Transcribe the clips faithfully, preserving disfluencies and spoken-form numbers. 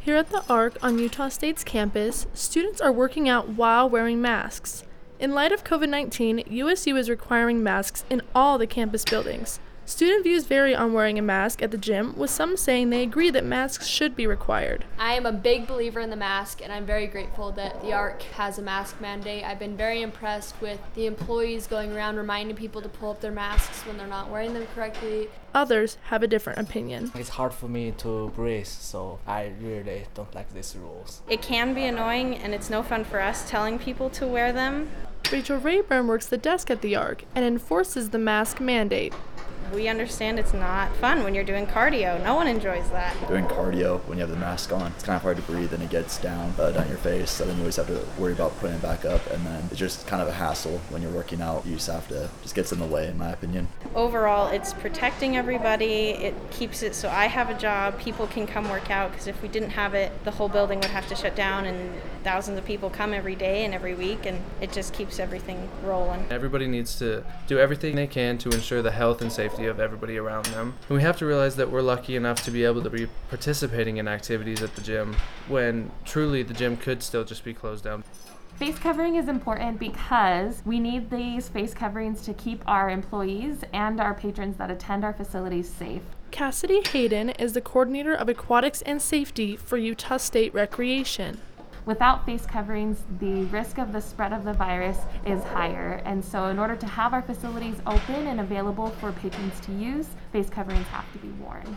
Here at the Arc on Utah State's campus, students are working out while wearing masks. In light of COVID nineteen, U S U is requiring masks in all the campus buildings. Student views vary on wearing a mask at the gym, with some saying they agree that masks should be required. I am a big believer in the mask, and I'm very grateful that the Arc has a mask mandate. I've been very impressed with the employees going around reminding people to pull up their masks when they're not wearing them correctly. Others have a different opinion. It's hard for me to breathe, so I really don't like these rules. It can be annoying, and it's no fun for us telling people to wear them. Rachel Rayburn works the desk at the Arc and enforces the mask mandate. We understand it's not fun when you're doing cardio. No one enjoys that. Doing cardio when you have the mask on, it's kind of hard to breathe and it gets down, uh, down your face, so then you always have to worry about putting it back up, and then it's just kind of a hassle when you're working out. You just have to, just gets in the way in my opinion. Overall, it's protecting everybody. It keeps it so I have a job, people can come work out, because if we didn't have it, the whole building would have to shut down and thousands of people come every day and every week, and it just keeps everything rolling. Everybody needs to do everything they can to ensure the health and safety of everybody around them. And we have to realize that we're lucky enough to be able to be participating in activities at the gym when truly the gym could still just be closed down. Face covering is important because we need these face coverings to keep our employees and our patrons that attend our facilities safe. Cassidy Hayden is the coordinator of aquatics and safety for Utah State Recreation. Without face coverings, the risk of the spread of the virus is higher, and so in order to have our facilities open and available for patrons to use, face coverings have to be worn.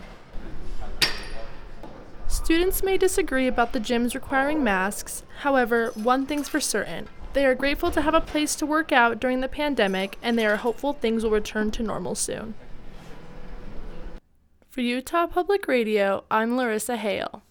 Students may disagree about the gyms requiring masks. However, one thing's for certain. They are grateful to have a place to work out during the pandemic, and they are hopeful things will return to normal soon. For Utah Public Radio, I'm Larissa Hale.